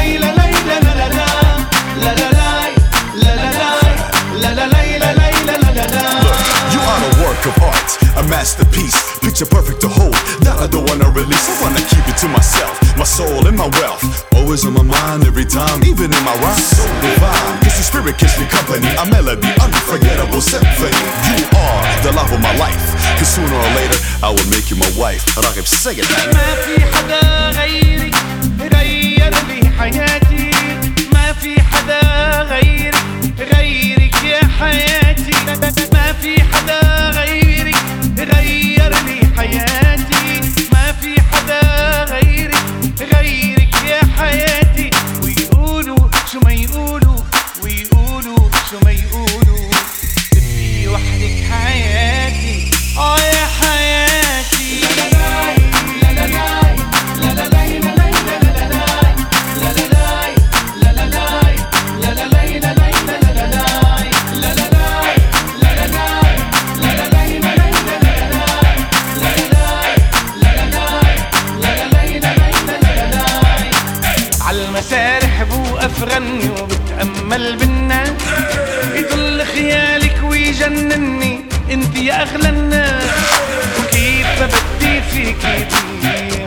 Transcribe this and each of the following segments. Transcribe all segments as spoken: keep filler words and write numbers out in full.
Of art, a masterpiece, picture perfect to hold, that I don't wanna release. I wanna keep it to myself, my soul and my wealth, always on my mind every time, even in my rhymes. So divine, it's the spirit keeps me company, a melody, unforgettable symphony. You are the love of my life, cause sooner or later I will make you my wife. راغب say it. ما في حدا غيرك غير لي حياتي، ما في حدا غيرك غيرك يا حياتي، ما في حدا غيرك غير لي حياتي، ما في حدا غيرك غيرك يا حياتي. ويقولوا شو ما يقولوا، ويقولوا شو ما يقولوا، تبقي وحدك حياتي، اه يا حياتي. لا لا لا لا لا لا عالمسارح بوقف غني وبتأمل بالناس، يضل خيالك ويجنني انت يا اغلى الناس. وكيف ما بدي فيكي ضيع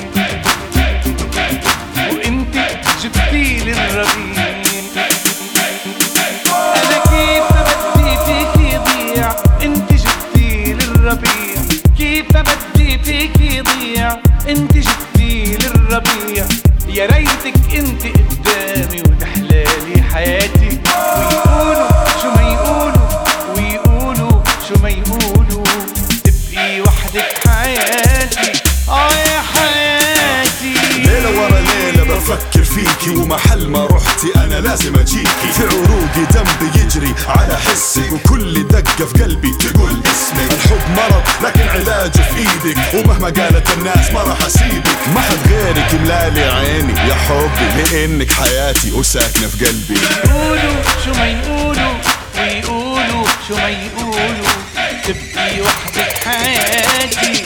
وانت جبتيلي الربيع، انا كيف ما بدي فيكي ضيع انت جبتيلي الربيع، كيف ما بدي فيكي ضيع انت جبتيلي الربيع. يا ريتك انت قدامي وتحلالي حياتي، ويقولوا شو ما يقولوا، ويقولوا شو ما يقولوا، تبقي وحدك حياتي، اه يا حياتي. ليلة ورا ليلة بفكر فيكي، ومحل ما رحتي انا لازم اجيكي. في عروقي دم بيجري على حسك، وكل دقة في قلبي تقول اسمك. الحب مرض لكن علاجه في ايدك، ومهما قالت الناس ما راح اسيبك. ما حد غيرك ملالي عيني يا حبي، لانك حياتي وساكنة في قلبي. يقولوا شو ما يقولوا، ويقولوا شو ما يقولوا، تبقي وحدك حياتي.